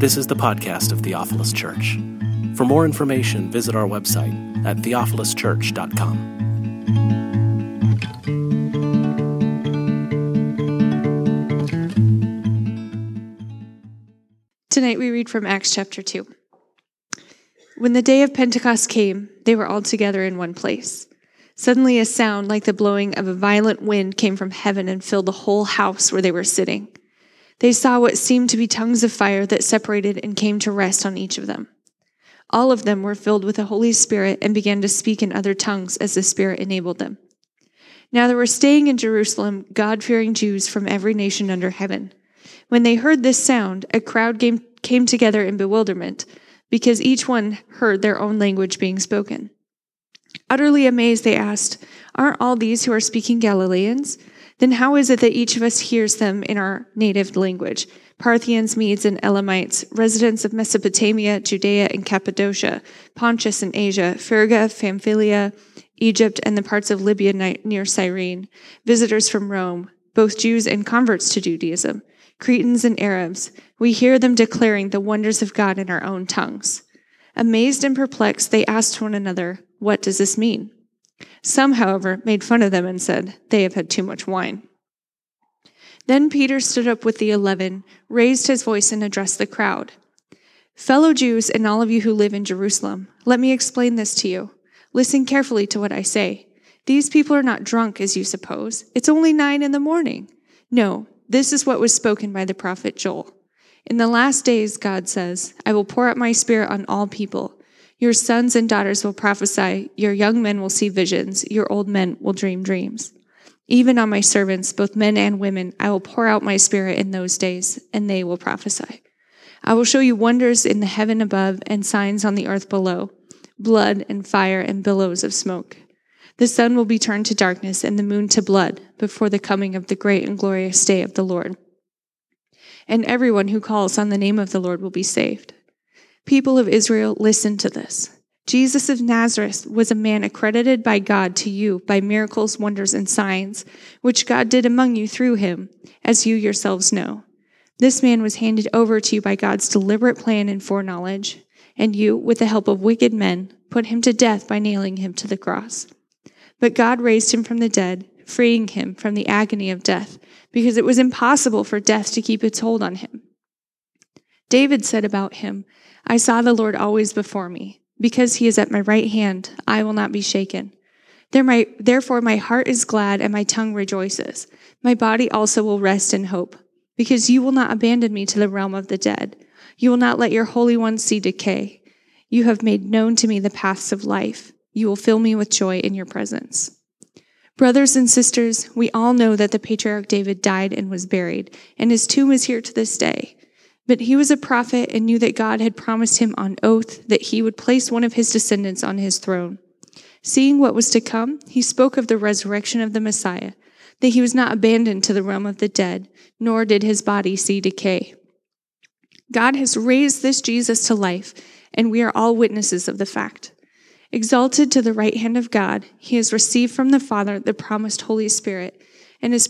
This is the podcast of Theophilus Church. For more information, visit our website at theophiluschurch.com. Tonight we read from Acts chapter 2. When the day of Pentecost came, they were all together in one place. Suddenly a sound like the blowing of a violent wind came from heaven and filled the whole house where they were sitting. They saw what seemed to be tongues of fire that separated and came to rest on each of them. All of them were filled with the Holy Spirit and began to speak in other tongues as the Spirit enabled them. Now there were staying in Jerusalem God-fearing Jews from every nation under heaven. When they heard this sound, a crowd came together in bewilderment, because each one heard their own language being spoken. Utterly amazed, they asked, "Aren't all these who are speaking Galileans? Then how is it that each of us hears them in our native language? Parthians, Medes, and Elamites, residents of Mesopotamia, Judea and Cappadocia, Pontus and Asia, Phrygia, Pamphylia, Egypt, and the parts of Libya near Cyrene, visitors from Rome, both Jews and converts to Judaism, Cretans and Arabs, we hear them declaring the wonders of God in our own tongues." Amazed and perplexed, they asked one another, "What does this mean?" Some, however, made fun of them and said, "They have had too much wine." Then Peter stood up with the 11, raised his voice, and addressed the crowd. "Fellow Jews and all of you who live in Jerusalem, let me explain this to you. Listen carefully to what I say. These people are not drunk, as you suppose. It's only 9 a.m. No, this is what was spoken by the prophet Joel. In the last days, God says, I will pour out my spirit on all people. Your sons and daughters will prophesy, your young men will see visions, your old men will dream dreams. Even on my servants, both men and women, I will pour out my spirit in those days, and they will prophesy. I will show you wonders in the heaven above and signs on the earth below, blood and fire and billows of smoke. The sun will be turned to darkness and the moon to blood before the coming of the great and glorious day of the Lord. And everyone who calls on the name of the Lord will be saved. People of Israel, listen to this. Jesus of Nazareth was a man accredited by God to you by miracles, wonders, and signs, which God did among you through him, as you yourselves know. This man was handed over to you by God's deliberate plan and foreknowledge, and you, with the help of wicked men, put him to death by nailing him to the cross. But God raised him from the dead, freeing him from the agony of death, because it was impossible for death to keep its hold on him. David said about him, I saw the Lord always before me. Because he is at my right hand, I will not be shaken. Therefore my heart is glad and my tongue rejoices. My body also will rest in hope, because you will not abandon me to the realm of the dead. You will not let your Holy One see decay. You have made known to me the paths of life. You will fill me with joy in your presence. Brothers and sisters, we all know that the patriarch David died and was buried, and his tomb is here to this day. But he was a prophet and knew that God had promised him on oath that he would place one of his descendants on his throne. Seeing what was to come, he spoke of the resurrection of the Messiah, that he was not abandoned to the realm of the dead, nor did his body see decay. God has raised this Jesus to life, and we are all witnesses of the fact. Exalted to the right hand of God, he has received from the Father the promised Holy Spirit, and has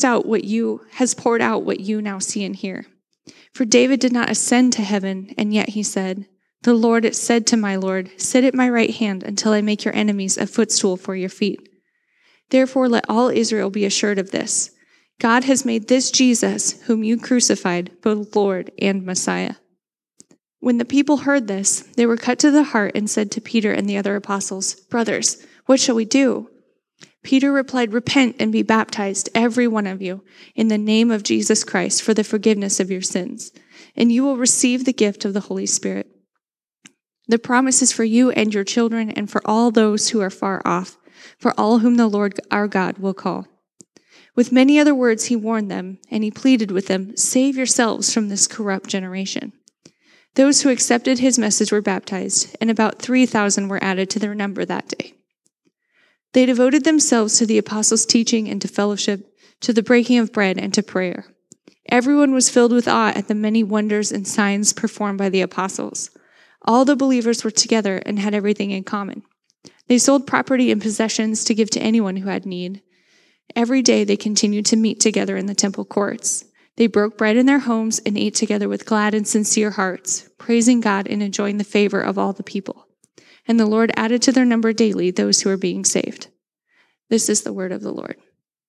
poured out what you now see and hear. For David did not ascend to heaven, and yet he said, The Lord said to my Lord, Sit at my right hand until I make your enemies a footstool for your feet. Therefore let all Israel be assured of this. God has made this Jesus, whom you crucified, both Lord and Messiah. When the people heard this, they were cut to the heart and said to Peter and the other apostles, Brothers, what shall we do? Peter replied, Repent and be baptized, every one of you, in the name of Jesus Christ for the forgiveness of your sins, and you will receive the gift of the Holy Spirit. The promise is for you and your children and for all those who are far off, for all whom the Lord our God will call. With many other words he warned them, and he pleaded with them, Save yourselves from this corrupt generation. Those who accepted his message were baptized, and about 3,000 were added to their number that day. They devoted themselves to the apostles' teaching and to fellowship, to the breaking of bread and to prayer. Everyone was filled with awe at the many wonders and signs performed by the apostles. All the believers were together and had everything in common. They sold property and possessions to give to anyone who had need. Every day they continued to meet together in the temple courts. They broke bread in their homes and ate together with glad and sincere hearts, praising God and enjoying the favor of all the people. And the Lord added to their number daily those who were being saved. This is the word of the Lord.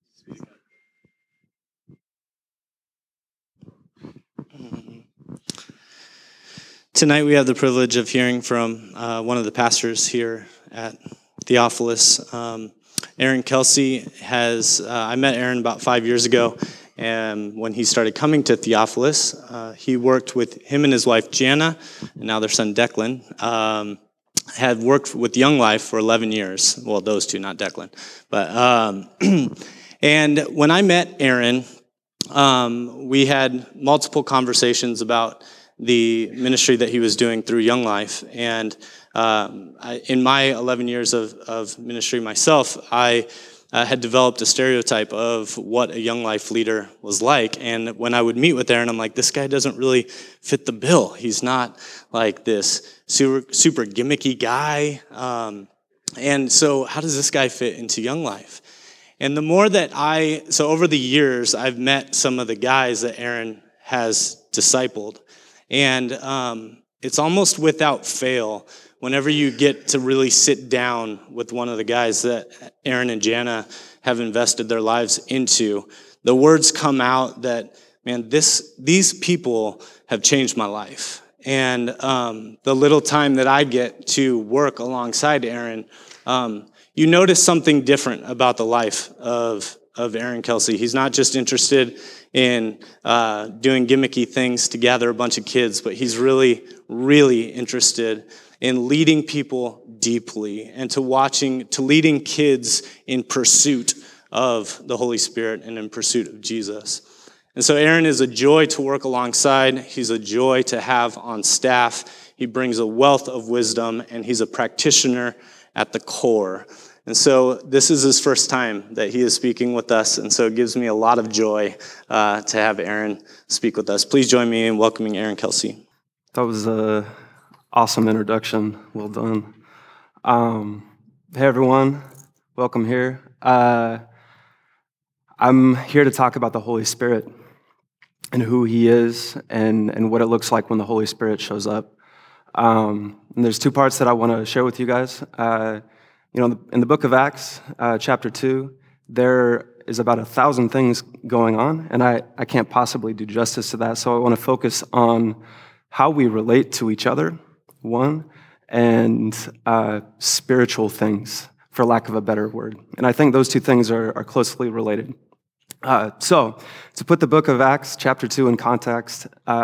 Tonight we have the privilege of hearing from one of the pastors here at Theophilus. Aaron Kelsey has, I met Aaron about 5 years ago, and when he started coming to Theophilus, he worked with him and his wife Jana, and now their son Declan, had worked with Young Life for 11 years. Well, those two, not Declan. But and when I met Aaron, we had multiple conversations about the ministry that he was doing through Young Life. And in my 11 years of ministry myself, I had developed a stereotype of what a Young Life leader was like. And when I would meet with Aaron, I'm like, this guy doesn't really fit the bill. He's not like this super gimmicky guy. And so how does this guy fit into Young Life? And the more that so over the years, I've met some of the guys that Aaron has discipled. And it's almost without fail, whenever you get to really sit down with one of the guys that Aaron and Jana have invested their lives into, the words come out that, man, these people have changed my life. And the little time that I get to work alongside Aaron, you notice something different about the life of Aaron Kelsey. He's not just interested in doing gimmicky things to gather a bunch of kids, but he's really, really interested in leading people deeply and to leading kids in pursuit of the Holy Spirit and in pursuit of Jesus. And so Aaron is a joy to work alongside. He's a joy to have on staff. He brings a wealth of wisdom, and he's a practitioner at the core. And so this is his first time that he is speaking with us, and so it gives me a lot of joy to have Aaron speak with us. Please join me in welcoming Aaron Kelsey. That was an awesome introduction. Well done. Hey, everyone. Welcome here. I'm here to talk about the Holy Spirit and who he is and what it looks like when the Holy Spirit shows up. And there's two parts that I want to share with you guys. In the book of Acts, chapter 2, there is about 1,000 things going on, and I can't possibly do justice to that, so I want to focus on how we relate to each other, one, and spiritual things, for lack of a better word. And I think those two things are closely related. So, to put the book of Acts, chapter 2, in context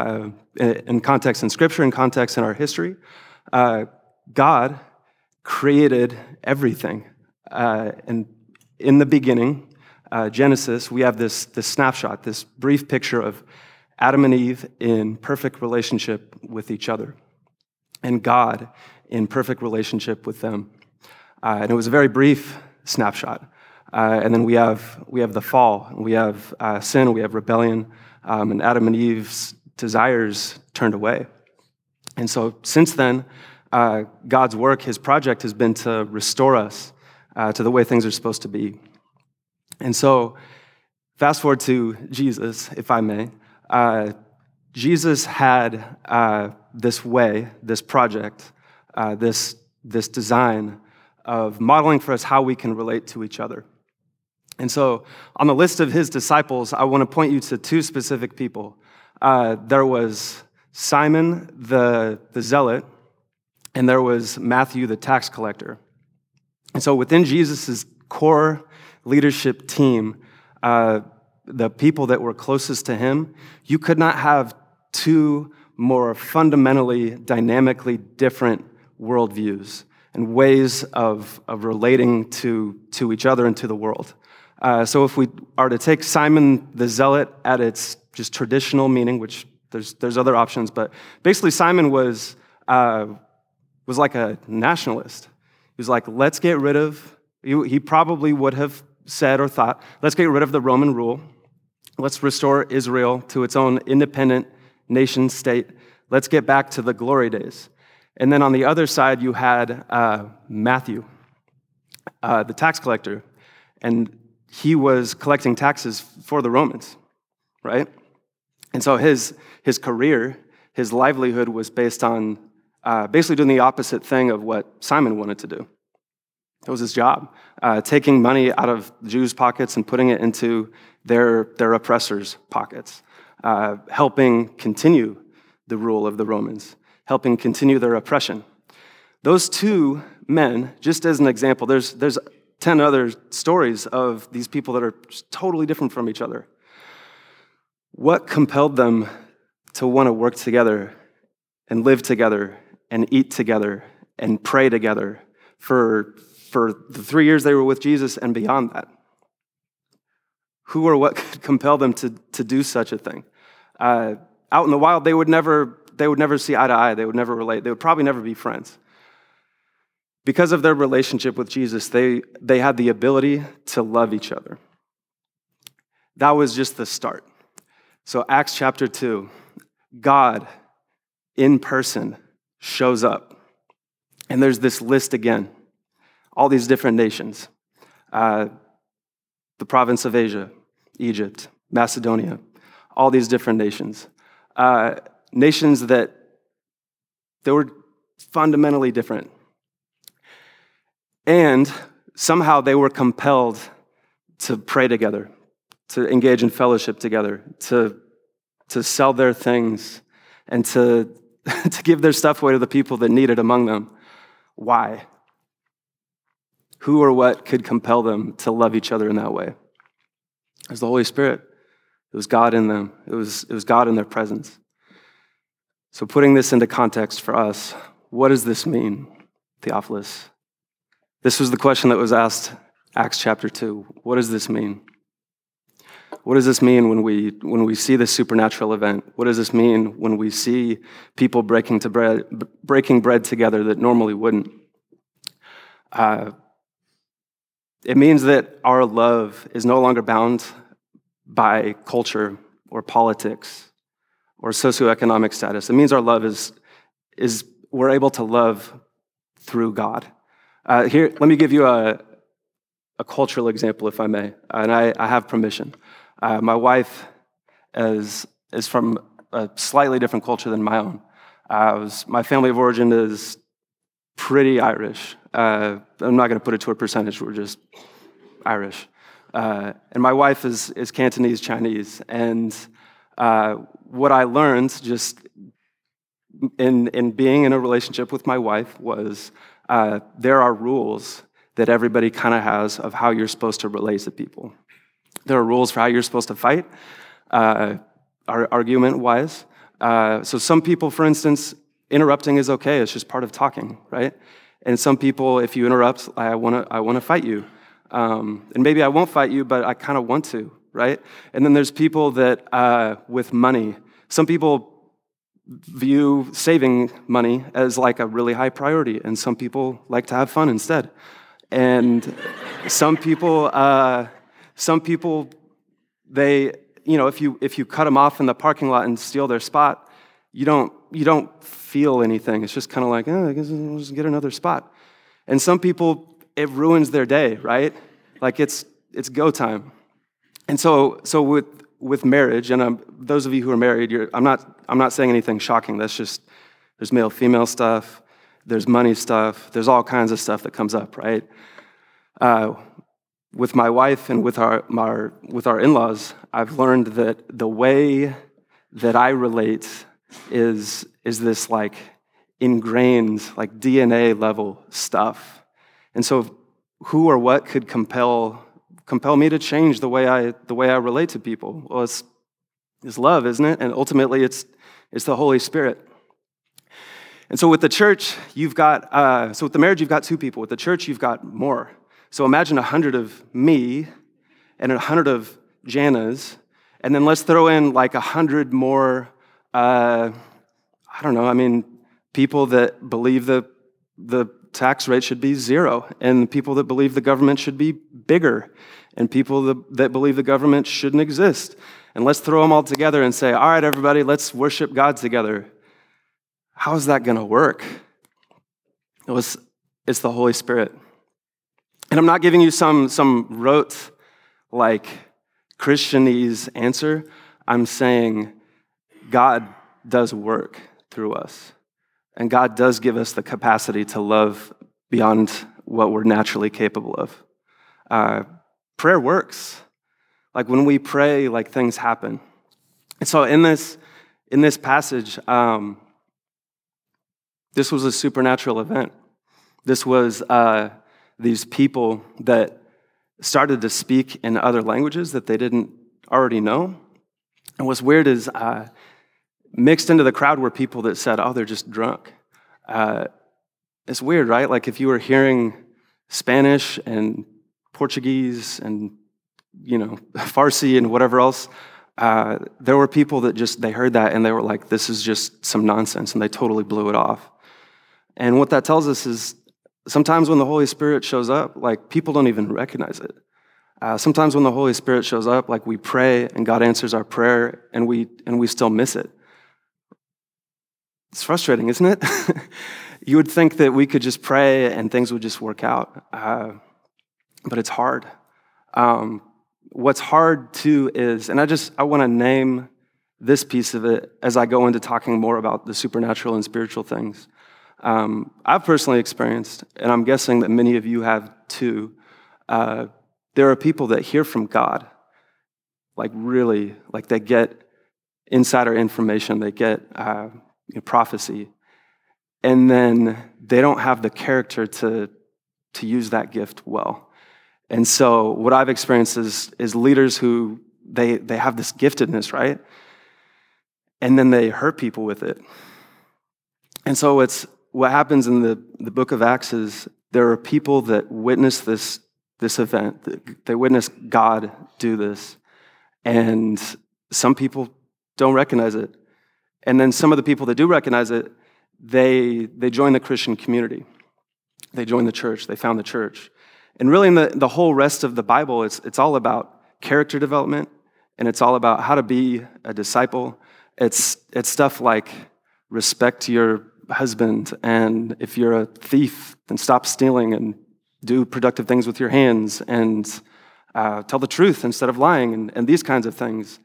in Scripture, in context in our history, God created everything. And in the beginning, Genesis, we have this snapshot, this brief picture of Adam and Eve in perfect relationship with each other, and God in perfect relationship with them. And it was a very brief snapshot. And then we have the fall, we have sin, we have rebellion, and Adam and Eve's desires turned away. And so since then, God's work, his project, has been to restore us to the way things are supposed to be. And so, fast forward to Jesus, if I may. Jesus had this way, this project, this design of modeling for us how we can relate to each other. And so, on the list of his disciples, I want to point you to two specific people. There was Simon the zealot, and there was Matthew the tax collector. And so within Jesus' core leadership team, the people that were closest to him, you could not have two more fundamentally, dynamically different worldviews and ways of relating to each other and to the world. So if we are to take Simon the Zealot at its just traditional meaning, which there's other options, but basically Simon was like a nationalist. He was like, let's get rid of, he probably would have said or thought, let's get rid of the Roman rule. Let's restore Israel to its own independent nation state. Let's get back to the glory days. And then on the other side, you had Matthew, the tax collector, and he was collecting taxes for the Romans, right? And so his career, his livelihood was based on basically doing the opposite thing of what Simon wanted to do. It was his job, taking money out of Jews' pockets and putting it into their oppressors' pockets, helping continue the rule of the Romans, helping continue their oppression. Those two men, just as an example, there's 10 other stories of these people that are totally different from each other. What compelled them to want to work together and live together and eat together and pray together for the 3 years they were with Jesus and beyond that? Who or what could compel them to do such a thing? Out in the wild, they would never see eye to eye. They would never relate. They would probably never be friends. Because of their relationship with Jesus, they had the ability to love each other. That was just the start. So Acts chapter 2, God in person shows up. And there's this list again. All these different nations. The province of Asia, Egypt, Macedonia, all these different nations. Nations that they were fundamentally different. And somehow they were compelled to pray together, to engage in fellowship together, to sell their things, and to give their stuff away to the people that need it among them. Why? Who or what could compel them to love each other in that way? It was the Holy Spirit. It was God in them. It was God in their presence. So putting this into context for us, what does this mean, Theophilus? This was the question that was asked, Acts chapter 2. What does this mean? What does this mean when we see this supernatural event? What does this mean when we see people breaking bread together that normally wouldn't? It means that our love is no longer bound by culture or politics or socioeconomic status. It means our love is we're able to love through God. Here, let me give you a cultural example, if I may, and I have permission. My wife is from a slightly different culture than my own. My family of origin is pretty Irish. I'm not going to put it to a percentage. We're just Irish. And my wife is Cantonese Chinese. And what I learned just in being in a relationship with my wife was there are rules that everybody kind of has of how you're supposed to relate to people. There are rules for how you're supposed to fight, argument-wise. So some people, for instance, interrupting is okay. It's just part of talking, right? And some people, if you interrupt, I want to fight you. And maybe I won't fight you, but I kind of want to, right? And then there's people that, with money, some people view saving money as like a really high priority, and some people like to have fun instead. And some people, they, if you cut them off in the parking lot and steal their spot, you don't feel anything. It's just kind of like, I guess we'll just get another spot. And some people, it ruins their day, right? Like it's go time. And so with marriage, and those of you who are married, I'm not saying anything shocking. That's just, there's male-female stuff, there's money stuff, there's all kinds of stuff that comes up, right? With my wife and with our in-laws, I've learned that the way that I relate is this like ingrained, like DNA level stuff. And so who or what could compel me to change the way I relate to people? Well, it's love, isn't it? And ultimately it's the Holy Spirit. And so with the church, you've got, with the marriage, you've got two people. With the church, you've got more. So imagine 100 of me and 100 of Jana's, and then let's throw in like 100 more, people that believe the tax rate should be 0, and people that believe the government should be bigger, and people that believe the government shouldn't exist. And let's throw them all together and say, all right, everybody, let's worship God together. How is that going to work? It's the Holy Spirit. And I'm not giving you some rote, like, Christianese answer. I'm saying God does work through us. And God does give us the capacity to love beyond what we're naturally capable of. Prayer works. Like when we pray, like things happen. And so in this passage, this was a supernatural event. This was these people that started to speak in other languages that they didn't already know. And what's weird is mixed into the crowd were people that said, oh, they're just drunk. It's weird, right? Like if you were hearing Spanish and Portuguese and, Farsi and whatever else, there were people that they heard that and they were like, this is just some nonsense, and they totally blew it off. And what that tells us is sometimes when the Holy Spirit shows up, like people don't even recognize it. Sometimes when the Holy Spirit shows up, like we pray and God answers our prayer and we still miss it. It's frustrating, isn't it? You would think that we could just pray and things would just work out, but it's hard. What's hard too is, and I want to name this piece of it as I go into talking more about the supernatural and spiritual things. I've personally experienced, and I'm guessing that many of you have too, there are people that hear from God, like really, like they get insider information, they get prophecy, and then they don't have the character to use that gift well. And so what I've experienced is leaders who, they have this giftedness, right? And then they hurt people with it. And so what happens in the book of Acts is there are people that witness this event. They witness God do this. And some people don't recognize it. And then some of the people that do recognize it, they join the Christian community. They join the church. They found the church. And really in the whole rest of the Bible, it's all about character development, and it's all about how to be a disciple. It's stuff like respect your husband, and if you're a thief, then stop stealing and do productive things with your hands, and tell the truth instead of lying, and these kinds of things.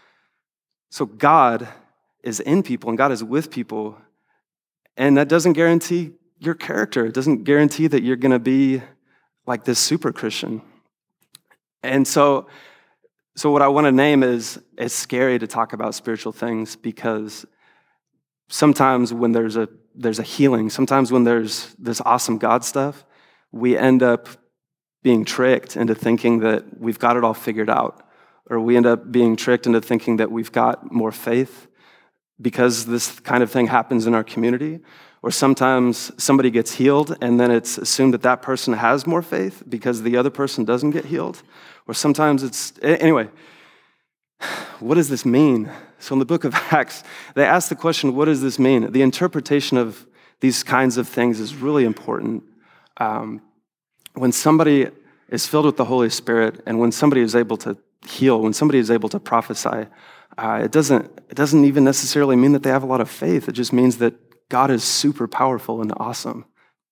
So God is in people, and God is with people, and that doesn't guarantee your character. It doesn't guarantee that you're going to be like this super Christian. And so what I want to name is, it's scary to talk about spiritual things, because sometimes when there's a healing, sometimes when there's this awesome God stuff, we end up being tricked into thinking that we've got it all figured out, or we end up being tricked into thinking that we've got more faith because this kind of thing happens in our community. Or sometimes somebody gets healed and then it's assumed that person has more faith because the other person doesn't get healed. Or sometimes anyway, what does this mean? So in the book of Acts, they ask the question, what does this mean? The interpretation of these kinds of things is really important. When somebody is filled with the Holy Spirit and when somebody is able to heal, when somebody is able to prophesy, it doesn't even necessarily mean that they have a lot of faith. It just means that God is super powerful and awesome.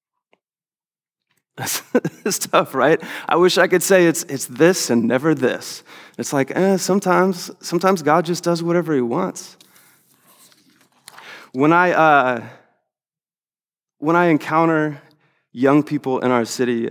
It's tough, right? I wish I could say it's this and never this. It's like, sometimes God just does whatever he wants. When I encounter young people in our city,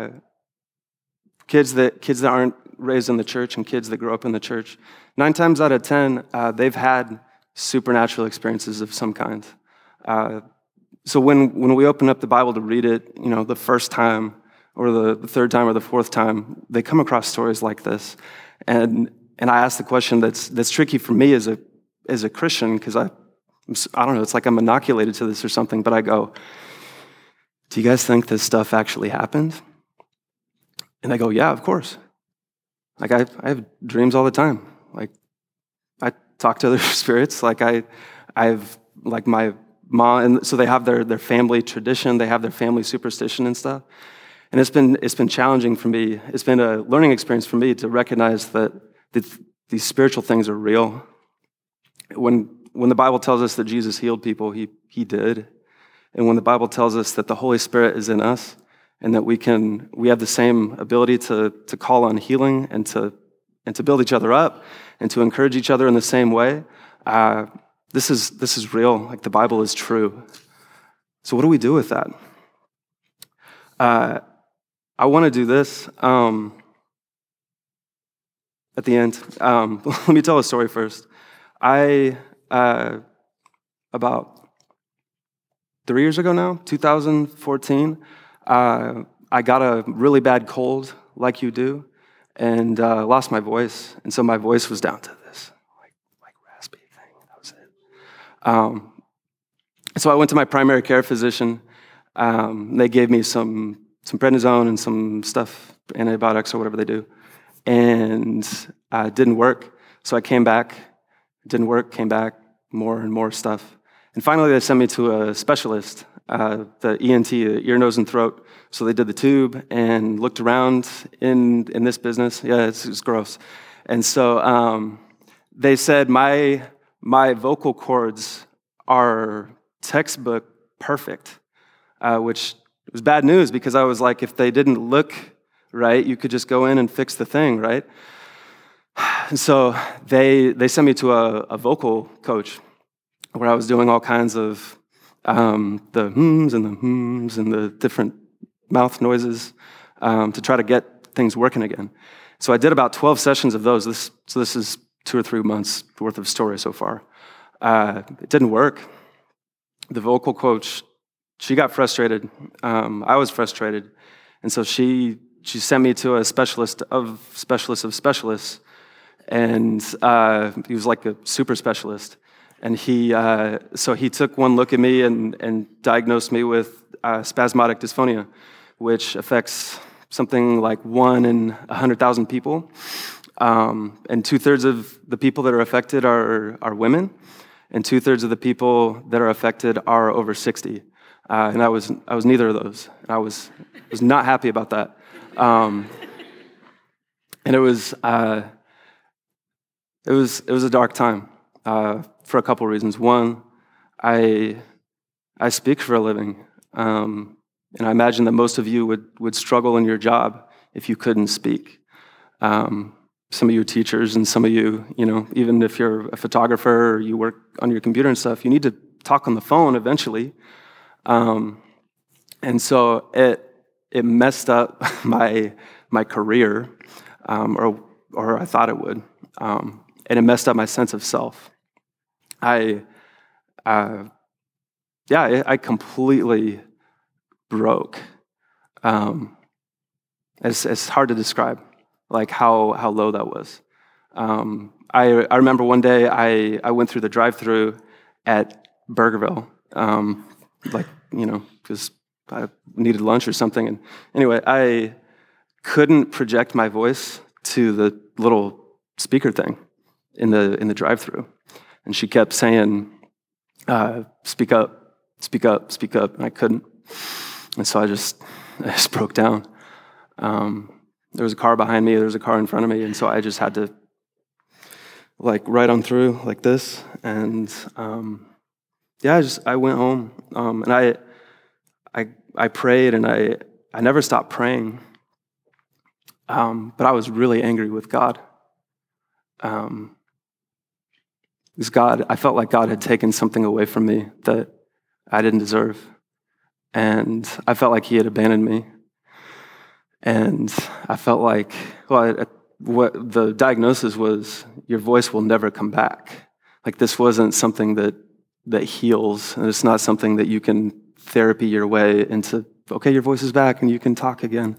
kids that aren't raised in the church and kids that grow up in the church, 9 times out of 10, they've had supernatural experiences of some kind. So when we open up the Bible to read it, the first time or the third time or the fourth time, they come across stories like this. And I ask the question that's tricky for me as a Christian, because I don't know, it's like I'm inoculated to this or something, but I go, do you guys think this stuff actually happened? And they go, yeah, of course. Like I have dreams all the time. Like I talk to other spirits. Like I've like my mom, and so they have their family tradition, they have their family superstition and stuff. And it's been challenging for me. It's been a learning experience for me to recognize that these spiritual things are real. When the Bible tells us that Jesus healed people, he did. And when the Bible tells us that the Holy Spirit is in us and that we have the same ability to call on healing and to build each other up and to encourage each other in the same way, this is real. Like the Bible is true. So what do we do with that? I want to do this at the end. Let me tell a story first. About 3 years ago now, 2014, I got a really bad cold, like you do, and lost my voice. And so my voice was down to this, like raspy thing. That was it. So I went to my primary care physician. They gave me some prednisone and some stuff, antibiotics or whatever they do, and it didn't work. So I came back. It didn't work. Came back. More and more stuff. And finally, they sent me to a specialist, the ENT, the ear, nose, and throat. So they did the tube and looked around in this business. Yeah, it's gross. And so they said my vocal cords are textbook perfect, which was bad news because I was like, if they didn't look right, you could just go in and fix the thing, right? And so they sent me to a vocal coach where I was doing all kinds of the hms and the different mouth noises to try to get things working again. So I did about 12 sessions of those. This is 2 or 3 months worth of story so far. It didn't work. The vocal coach, she got frustrated. I was frustrated. And so she sent me to a specialist of specialists. And he was like a super specialist. And he took one look at me and diagnosed me with spasmodic dysphonia, which affects something like 1 in 100,000 people. And 2/3 of the people that are affected are women, and 2/3 of the people that are affected are over 60. And I was neither of those. And I was not happy about that. And it was a dark time for a couple reasons. One, I speak for a living, and I imagine that most of you would struggle in your job if you couldn't speak. Some of you are teachers, and some of you, even if you're a photographer or you work on your computer and stuff, you need to talk on the phone eventually. And so it messed up my career, or I thought it would, and it messed up my sense of self. I completely broke. It's hard to describe, like how low that was. I remember one day I went through the drive-thru at Burgerville, because I needed lunch or something. And anyway, I couldn't project my voice to the little speaker thing in the drive-thru, and she kept saying, "Speak up, speak up, speak up," and I couldn't. And so I just broke down. There was a car behind me, there was a car in front of me, and so I just had to right on through like this. And I went home, and I prayed, and I never stopped praying. But I was really angry with God. Because I felt like God had taken something away from me that I didn't deserve. And I felt like he had abandoned me. And I felt like, what the diagnosis was, your voice will never come back. Like this wasn't something that heals, and it's not something that you can therapy your way into, okay, your voice is back and you can talk again.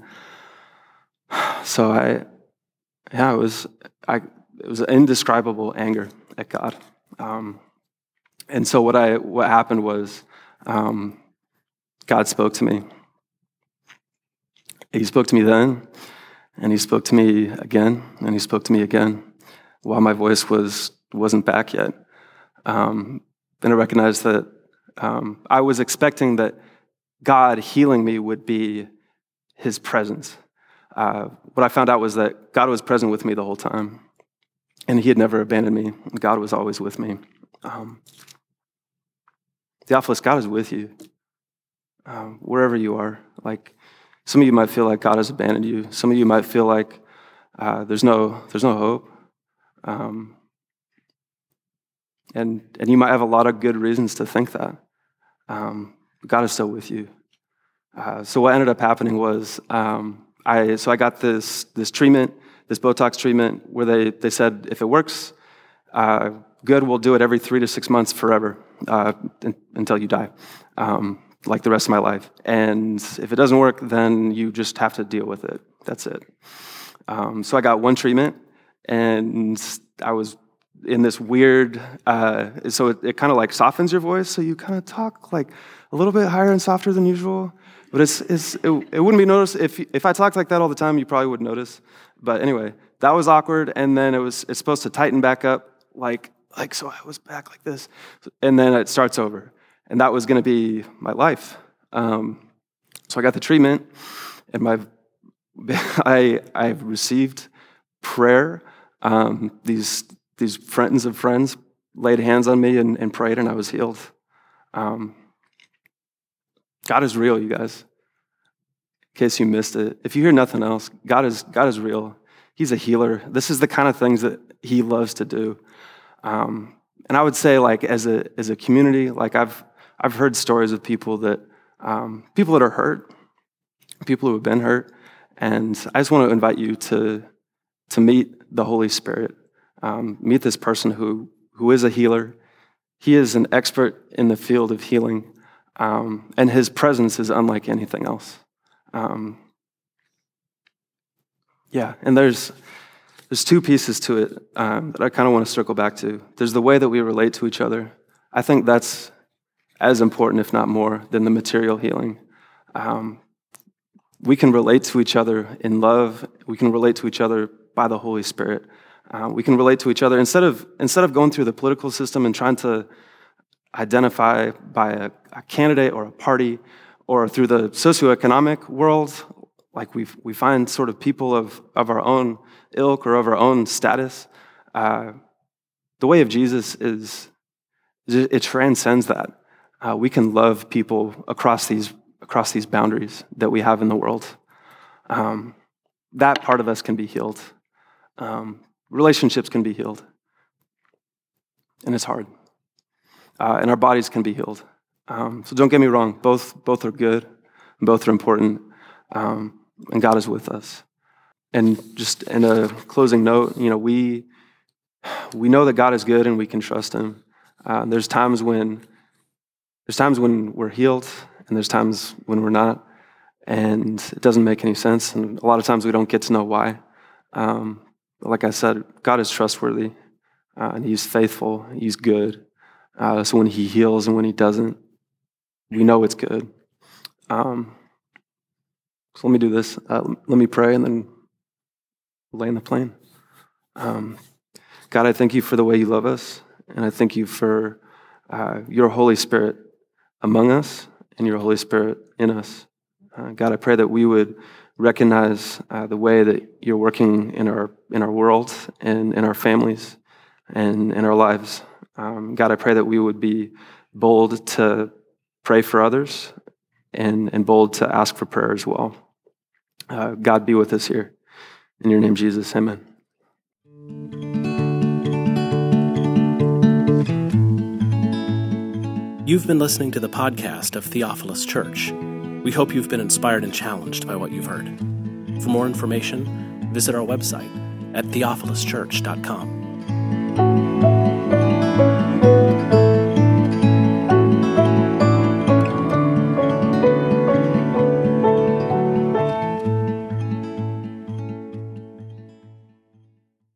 So it was an indescribable anger at God. And so what happened was, God spoke to me. He spoke to me then, and he spoke to me again, and he spoke to me again, while my voice wasn't back yet. Then I recognized that I was expecting that God healing me would be his presence. What I found out was that God was present with me the whole time, and he had never abandoned me. God was always with me. Theophilus, God is with you wherever you are. Like some of you might feel like God has abandoned you. Some of you might feel like there's no hope. And you might have a lot of good reasons to think that. God is still with you. So what ended up happening was I got this treatment, this Botox treatment, where they said if it works, good, we'll do it every 3 to 6 months forever until you die, like the rest of my life. And if it doesn't work, then you just have to deal with it. That's it. So I got one treatment, and I was in this weird, so it kind of like softens your voice, so you kind of talk like a little bit higher and softer than usual. But it wouldn't be noticed if I talked like that all the time. You probably would notice. But anyway, that was awkward. And then it's supposed to tighten back up, like so. I was back like this, and then it starts over. And that was going to be my life. So I got the treatment, and I've received prayer. These friends of friends laid hands on me and prayed, and I was healed. God is real, you guys. In case you missed it, if you hear nothing else, God is real. He's a healer. This is the kind of things that He loves to do. And I would say, like as a community, like I've heard stories of people that are hurt, people who have been hurt, and I just want to invite you to meet the Holy Spirit. Meet this person who is a healer. He is an expert in the field of healing. And His presence is unlike anything else. And there's two pieces to it that I kind of want to circle back to. There's the way that we relate to each other. I think that's as important, if not more, than the material healing. We can relate to each other in love. We can relate to each other by the Holy Spirit. We can relate to each other instead of going through the political system and trying to identify by a candidate or a party, or through the socioeconomic world, like we find sort of people of our own ilk or of our own status. The way of Jesus it transcends that. We can love people across these boundaries that we have in the world. That part of us can be healed. Relationships can be healed, and it's hard. And our bodies can be healed. So don't get me wrong, both are good, both are important, and God is with us. And just in a closing note, we know that God is good and we can trust Him. There's times when we're healed, and there's times when we're not, and it doesn't make any sense. And a lot of times we don't get to know why. But like I said, God is trustworthy, and He's faithful. He's good. So when He heals and when He doesn't, we know it's good. So let me do this. Let me pray, and then we'll land the plane. God, I thank You for the way You love us, and I thank You for Your Holy Spirit among us and Your Holy Spirit in us. God, I pray that we would recognize the way that You're working in our world and in our families and in our lives. God, I pray that we would be bold to pray for others and bold to ask for prayer as well. God, be with us here. In Your name, Jesus, amen. You've been listening to the podcast of Theophilus Church. We hope you've been inspired and challenged by what you've heard. For more information, visit our website at theophiluschurch.com.